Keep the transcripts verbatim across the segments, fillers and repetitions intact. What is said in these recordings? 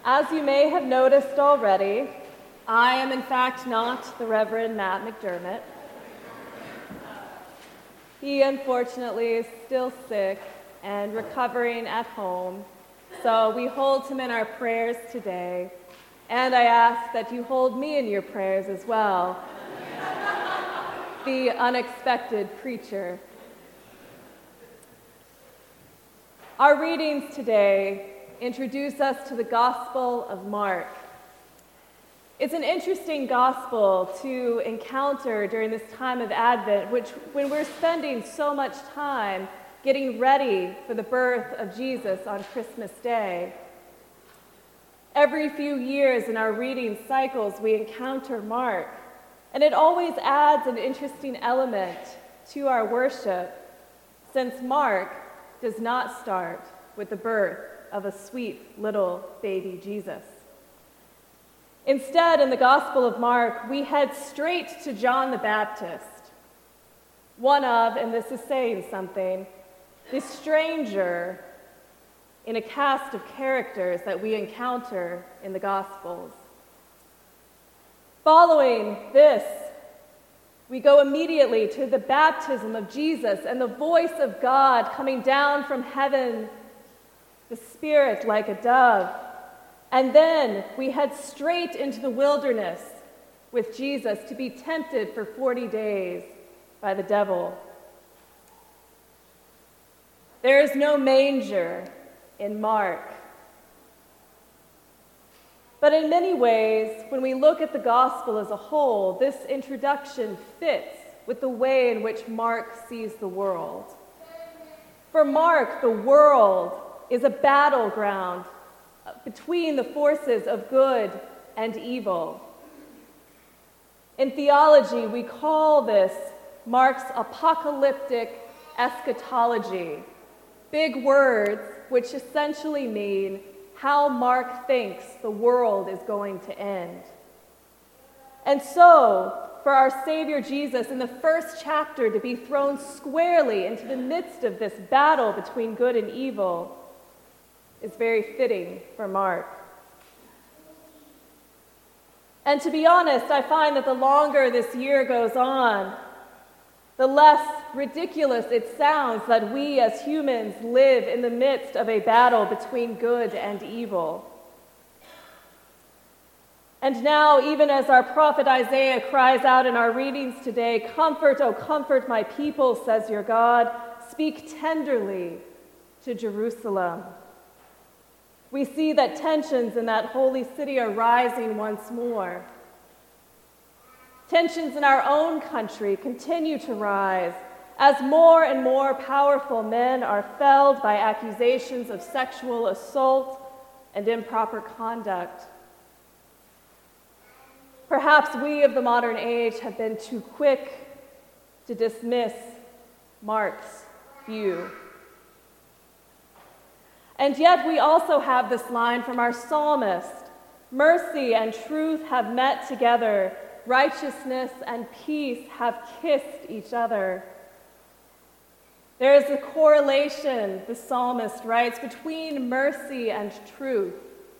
As you may have noticed already, I am in fact not the Reverend Matt McDermott. He unfortunately is still sick and recovering at home, so we hold him in our prayers today, and I ask that you hold me in your prayers as well, the unexpected preacher. Our readings today introduce us to the Gospel of Mark. It's an interesting gospel to encounter during this time of Advent, which, when we're spending so much time getting ready for the birth of Jesus on Christmas Day. Every few years in our reading cycles, we encounter Mark, and it always adds an interesting element to our worship, since Mark does not start with the birth of a sweet little baby Jesus. Instead, in the Gospel of Mark, we head straight to John the Baptist, one of, and this is saying something, the stranger in a cast of characters that we encounter in the Gospels. Following this, we go immediately to the baptism of Jesus and the voice of God coming down from heaven, the Spirit like a dove. And then we head straight into the wilderness with Jesus to be tempted for forty days by the devil. There is no manger in Mark. But in many ways, when we look at the gospel as a whole, this introduction fits with the way in which Mark sees the world. For Mark, the world is a battleground between the forces of good and evil. In theology, we call this Mark's apocalyptic eschatology, big words which essentially mean how Mark thinks the world is going to end. And so, for our Savior Jesus in the first chapter to be thrown squarely into the midst of this battle between good and evil is very fitting for Mark. And to be honest, I find that the longer this year goes on, the less ridiculous it sounds that we as humans live in the midst of a battle between good and evil. And now, even as our prophet Isaiah cries out in our readings today, "Comfort, O comfort my people, says your God. Speak tenderly to Jerusalem." We see that tensions in that holy city are rising once more. Tensions in our own country continue to rise as more and more powerful men are felled by accusations of sexual assault and improper conduct. Perhaps we of the modern age have been too quick to dismiss Mark's view. And yet we also have this line from our psalmist: "Mercy and truth have met together, righteousness and peace have kissed each other." There is a correlation, the psalmist writes, between mercy and truth,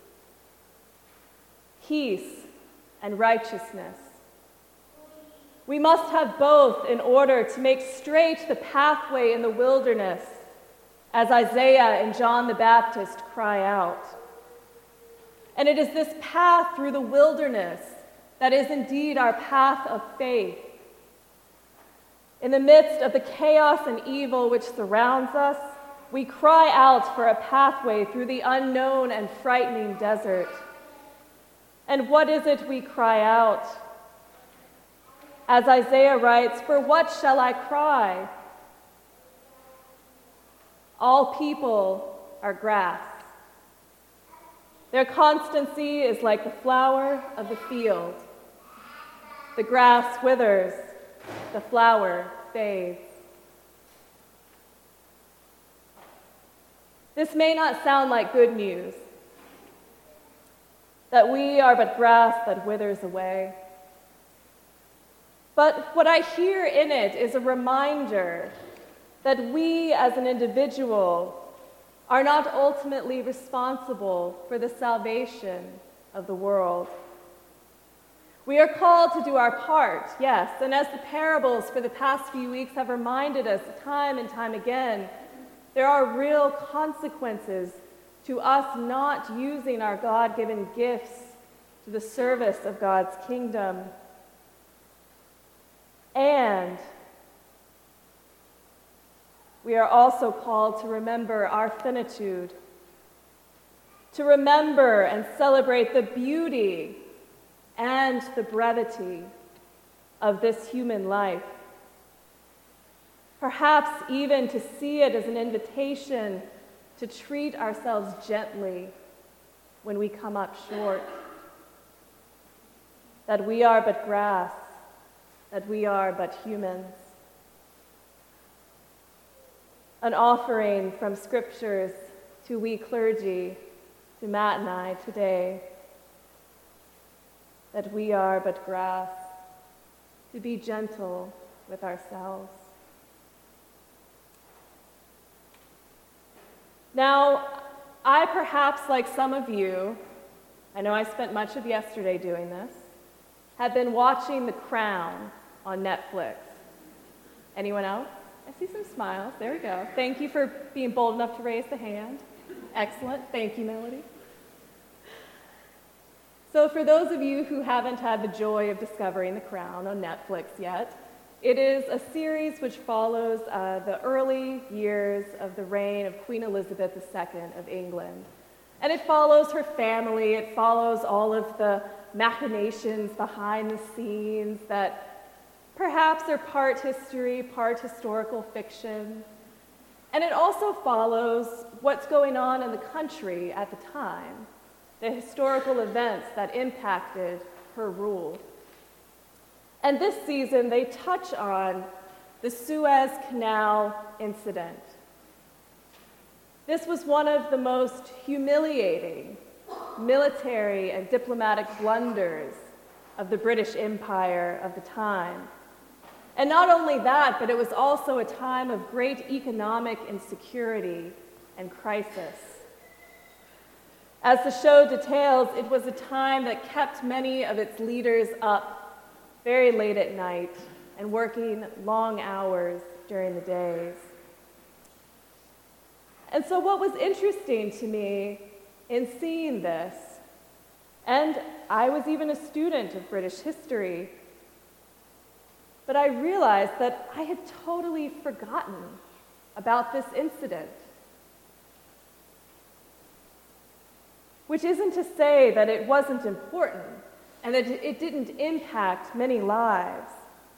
peace and righteousness. We must have both in order to make straight the pathway in the wilderness, as Isaiah and John the Baptist cry out. And it is this path through the wilderness that is indeed our path of faith. In the midst of the chaos and evil which surrounds us, we cry out for a pathway through the unknown and frightening desert. And what is it we cry out? As Isaiah writes, "For what shall I cry? All people are grass. Their constancy is like the flower of the field. The grass withers, the flower fades." This may not sound like good news, that we are but grass that withers away. But what I hear in it is a reminder that we as an individual are not ultimately responsible for the salvation of the world. We are called to do our part, yes, and as the parables for the past few weeks have reminded us time and time again, there are real consequences to us not using our God-given gifts to the service of God's kingdom. And we are also called to remember our finitude, to remember and celebrate the beauty and the brevity of this human life. Perhaps even to see it as an invitation to treat ourselves gently when we come up short. That we are but grass, that we are but humans. An offering from scriptures to we clergy, to Matt and I today, that we are but grass, to be gentle with ourselves. Now, I perhaps, like some of you, I know I spent much of yesterday doing this, have been watching The Crown on Netflix. Anyone else? I see some smiles. There we go. Thank you for being bold enough to raise the hand. Excellent. Thank you, Melody. So for those of you who haven't had the joy of discovering The Crown on Netflix yet, it is a series which follows uh, the early years of the reign of Queen Elizabeth the Second of England. And it follows her family, it follows all of the machinations behind the scenes that perhaps are part history, part historical fiction. And it also follows what's going on in the country at the time, the historical events that impacted her rule. And this season, they touch on the Suez Canal incident. This was one of the most humiliating military and diplomatic blunders of the British Empire of the time. And not only that, but it was also a time of great economic insecurity and crisis. As the show details, it was a time that kept many of its leaders up very late at night and working long hours during the days. And so what was interesting to me in seeing this, and I was even a student of British history, but I realized that I had totally forgotten about this incident. Which isn't to say that it wasn't important and that it didn't impact many lives.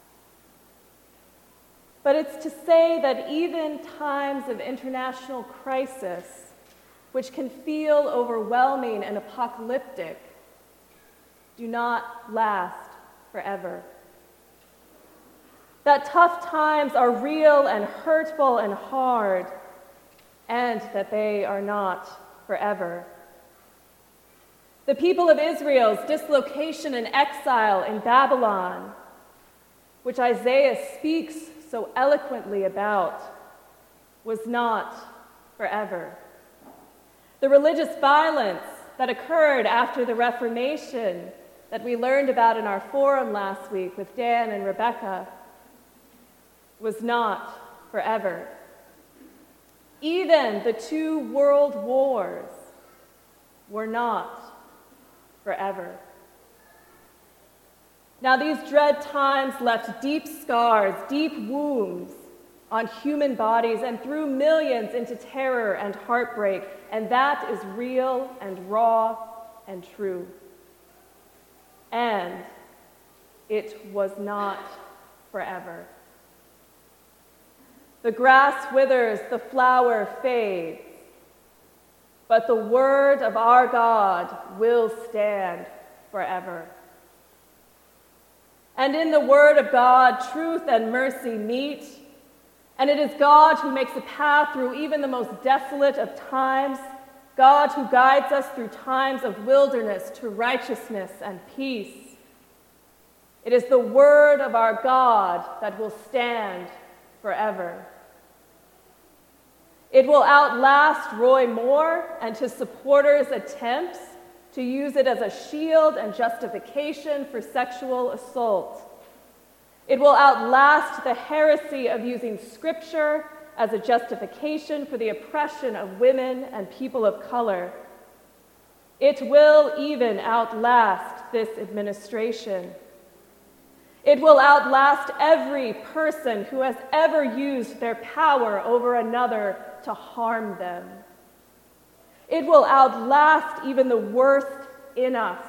But it's to say that even times of international crisis, which can feel overwhelming and apocalyptic, do not last forever. That tough times are real and hurtful and hard, and that they are not forever. The people of Israel's dislocation and exile in Babylon, which Isaiah speaks so eloquently about, was not forever. The religious violence that occurred after the Reformation that we learned about in our forum last week with Dan and Rebecca was not forever. Even the two world wars were not forever. Now, these dread times left deep scars, deep wounds on human bodies and threw millions into terror and heartbreak, and that is real and raw and true. And it was not forever. The grass withers, the flower fades, but the word of our God will stand forever. And in the word of God, truth and mercy meet, and it is God who makes a path through even the most desolate of times, God who guides us through times of wilderness to righteousness and peace. It is the word of our God that will stand forever. It will outlast Roy Moore and his supporters' attempts to use it as a shield and justification for sexual assault. It will outlast the heresy of using Scripture as a justification for the oppression of women and people of color. It will even outlast this administration. It will outlast every person who has ever used their power over another to harm them. It will outlast even the worst in us,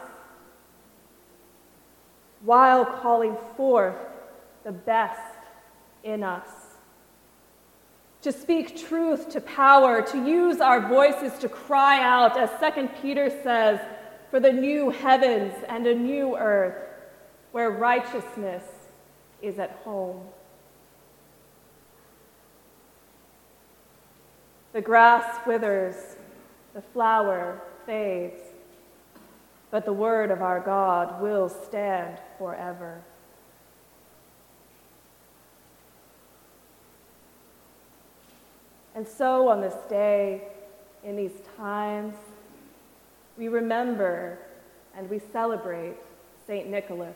while calling forth the best in us. To speak truth to power, to use our voices to cry out, as Second Peter says, for the new heavens and a new earth, where righteousness is at home. The grass withers, the flower fades, but the word of our God will stand forever. And so on this day, in these times, we remember and we celebrate Saint Nicholas,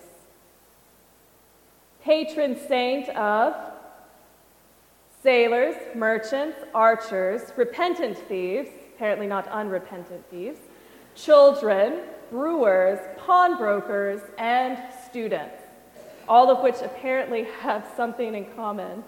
patron saint of sailors, merchants, archers, repentant thieves, apparently not unrepentant thieves, children, brewers, pawnbrokers, and students, all of which apparently have something in common.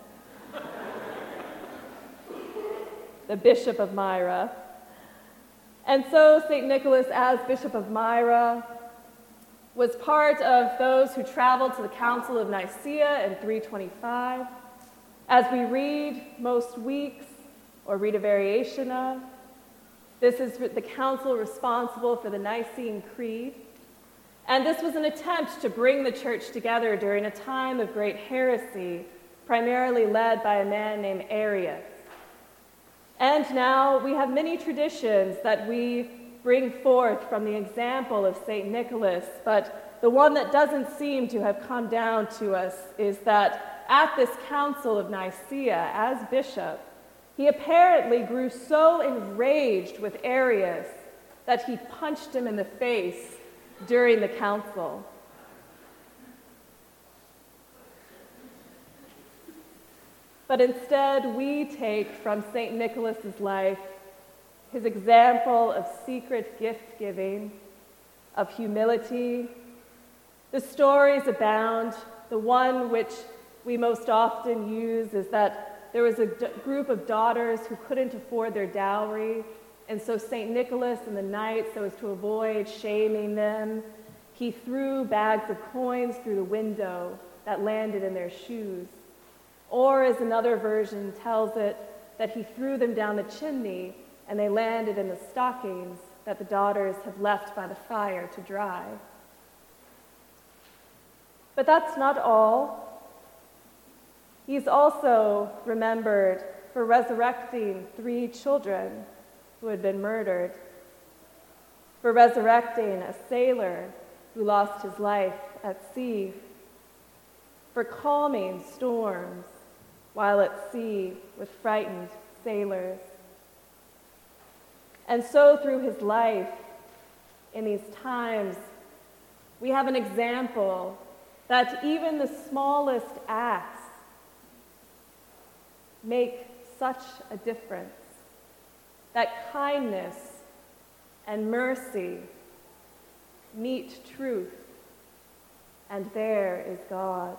The Bishop of Myra. And so Saint Nicholas, as Bishop of Myra, was part of those who traveled to the Council of Nicaea in three twenty-five. As we read most weeks, or read a variation of, this is the council responsible for the Nicene Creed. And this was an attempt to bring the church together during a time of great heresy, primarily led by a man named Arius. And now we have many traditions that we bring forth from the example of Saint Nicholas, but the one that doesn't seem to have come down to us is that at this Council of Nicaea, as bishop, he apparently grew so enraged with Arius that he punched him in the face during the council. But instead, we take from Saint Nicholas's life his example of secret gift-giving, of humility. The stories abound. The one which we most often use is that there was a d- group of daughters who couldn't afford their dowry, and so Saint Nicholas in the night, so as to avoid shaming them, he threw bags of coins through the window that landed in their shoes. Or, as another version tells it, that he threw them down the chimney and they landed in the stockings that the daughters had left by the fire to dry. But that's not all. He's also remembered for resurrecting three children who had been murdered, for resurrecting a sailor who lost his life at sea, for calming storms while at sea with frightened sailors. And so through his life, in these times, we have an example that even the smallest acts make such a difference, that kindness and mercy meet truth, and there is God.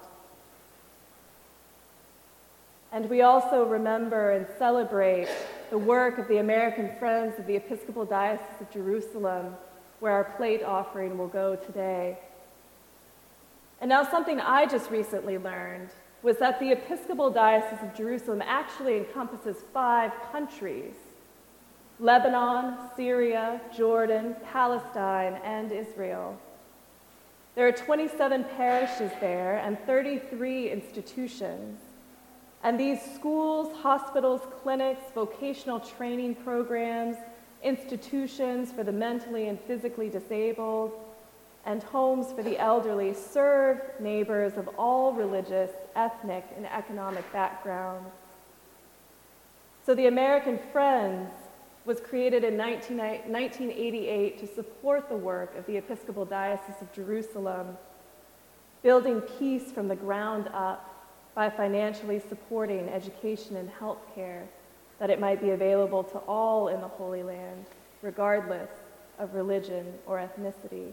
And we also remember and celebrate the work of the American Friends of the Episcopal Diocese of Jerusalem, where our plate offering will go today. And now something I just recently learned was that the Episcopal Diocese of Jerusalem actually encompasses five countries: Lebanon, Syria, Jordan, Palestine, and Israel. There are twenty-seven parishes there and thirty-three institutions. And these schools, hospitals, clinics, vocational training programs, institutions for the mentally and physically disabled, and homes for the elderly serve neighbors of all religious, ethnic, and economic backgrounds. So the American Friends was created in nineteen eighty-eight to support the work of the Episcopal Diocese of Jerusalem, building peace from the ground up by financially supporting education and health care, that it might be available to all in the Holy Land, regardless of religion or ethnicity.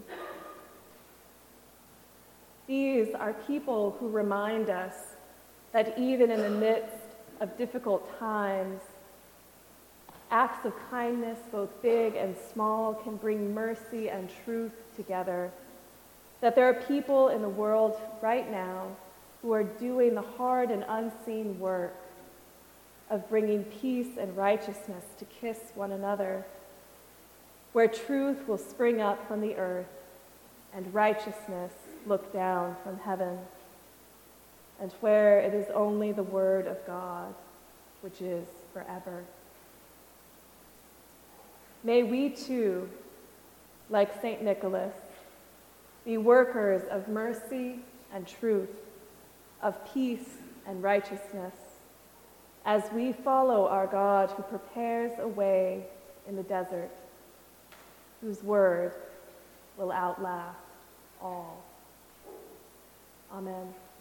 These are people who remind us that even in the midst of difficult times, acts of kindness, both big and small, can bring mercy and truth together. That there are people in the world right now who are doing the hard and unseen work of bringing peace and righteousness to kiss one another, where truth will spring up from the earth and righteousness look down from heaven, and where it is only the word of God, which is forever. May we too, like Saint Nicholas, be workers of mercy and truth, of peace and righteousness, as we follow our God who prepares a way in the desert, whose word will outlast all. Amen.